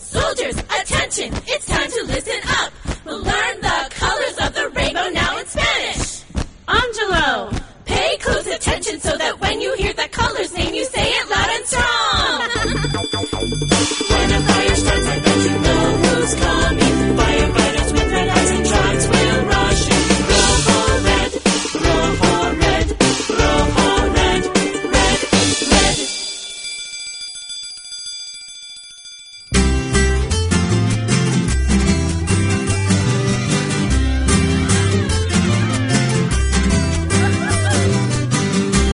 Soldiers, attention, it's time to listen up. We'll learn the colors of the rainbow now in Spanish. Angelo, pay close attention so